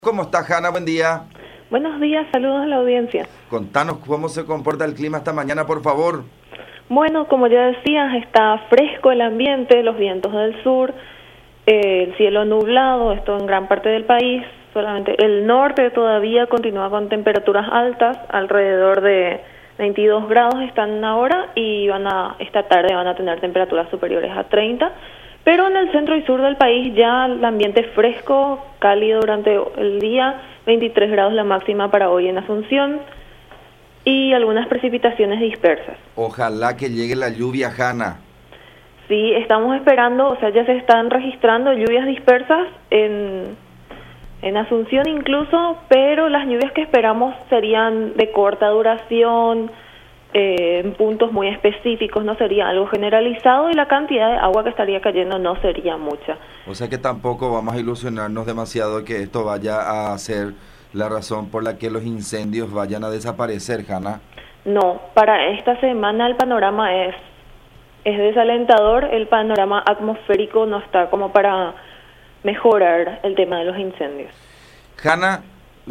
¿Cómo estás, Hanna? Buen día. Buenos días, saludos a la audiencia. Contanos cómo se comporta el clima esta mañana, por favor. Bueno, como ya decías, está fresco el ambiente, los vientos del sur, el cielo nublado, esto en gran parte del país. Solamente el norte todavía continúa con temperaturas altas, alrededor de 22 grados están ahora y esta tarde van a tener temperaturas superiores a 30. Pero en el centro y sur del país ya el ambiente es fresco, cálido durante el día, 23 grados la máxima para hoy en Asunción y algunas precipitaciones dispersas. Ojalá que llegue la lluvia, Hanna. Sí, estamos esperando, o sea, ya se están registrando lluvias dispersas en Asunción incluso, pero las lluvias que esperamos serían de corta duración, en puntos muy específicos, no sería algo generalizado y la cantidad de agua que estaría cayendo no sería mucha. O sea que tampoco vamos a ilusionarnos demasiado que esto vaya a ser la razón por la que los incendios vayan a desaparecer, Hanna. No, para esta semana el panorama es desalentador, el panorama atmosférico no está como para mejorar el tema de los incendios. Hanna,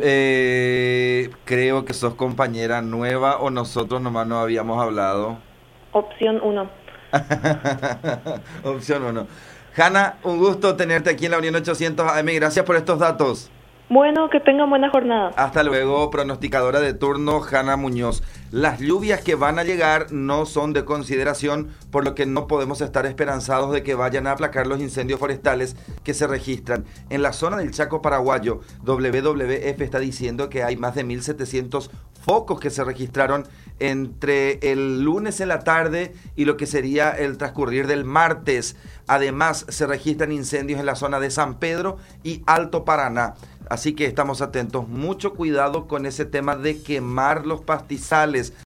creo que sos compañera nueva o nosotros nomás no habíamos hablado. Opción 1. Opción 1. Hanna, un gusto tenerte aquí en la Unión 800 AM. Gracias por estos datos. Bueno, que tengan buena jornada. Hasta luego, pronosticadora de turno, Hanna Muñoz. Las lluvias que van a llegar no son de consideración, por lo que no podemos estar esperanzados de que vayan a aplacar los incendios forestales que se registran. En la zona del Chaco paraguayo, WWF está diciendo que hay más de 1.700 focos que se registraron entre el lunes en la tarde y lo que sería el transcurrir del martes. Además, se registran incendios en la zona de San Pedro y Alto Paraná. Así que estamos atentos, mucho cuidado con ese tema de quemar los pastizales.